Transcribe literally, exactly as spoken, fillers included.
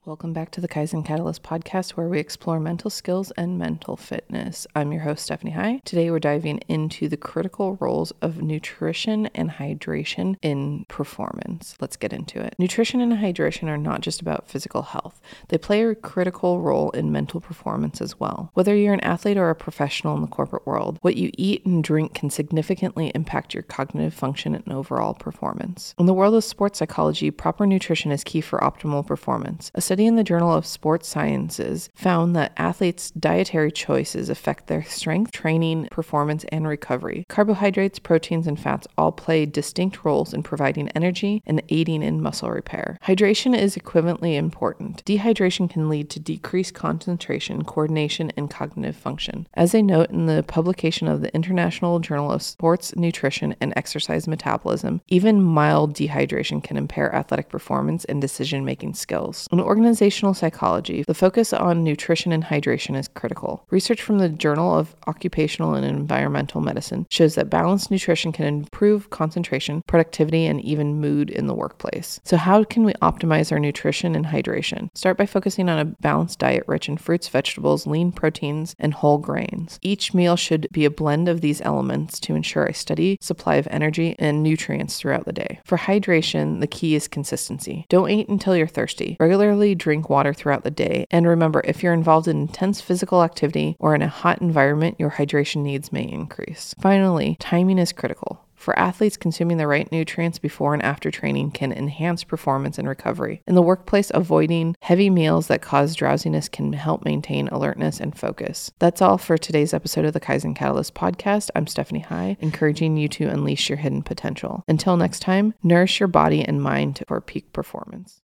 Welcome back to the Kaizen Catalyst podcast, where we explore mental skills and mental fitness. I'm your host, Stephanie High. Today, we're diving into the critical roles of nutrition and hydration in performance. Let's get into it. Nutrition and hydration are not just about physical health. They play a critical role in mental performance as well. Whether you're an athlete or a professional in the corporate world, what you eat and drink can significantly impact your cognitive function and overall performance. In the world of sports psychology, proper nutrition is key for optimal performance. A study in the Journal of Sports Sciences found that athletes' dietary choices affect their strength, training, performance, and recovery. Carbohydrates, proteins, and fats all play distinct roles in providing energy and aiding in muscle repair. Hydration is equivalently important. Dehydration can lead to decreased concentration, coordination, and cognitive function. As they note in the publication of the International Journal of Sports Nutrition and Exercise Metabolism, even mild dehydration can impair athletic performance and decision-making skills. An organizational psychology, the focus on nutrition and hydration is critical. Research from the Journal of Occupational and Environmental Medicine shows that balanced nutrition can improve concentration, productivity, and even mood in the workplace. So how can we optimize our nutrition and hydration? Start by focusing on a balanced diet rich in fruits, vegetables, lean proteins, and whole grains. Each meal should be a blend of these elements to ensure a steady supply of energy and nutrients throughout the day. For hydration, the key is consistency. Don't eat until you're thirsty. Regularly drink water throughout the day. And remember, if you're involved in intense physical activity or in a hot environment, your hydration needs may increase. Finally, timing is critical. For athletes, consuming the right nutrients before and after training can enhance performance and recovery. In the workplace, avoiding heavy meals that cause drowsiness can help maintain alertness and focus. That's all for today's episode of the Kaizen Catalyst podcast. I'm Stephanie High, encouraging you to unleash your hidden potential. Until next time, nourish your body and mind for peak performance.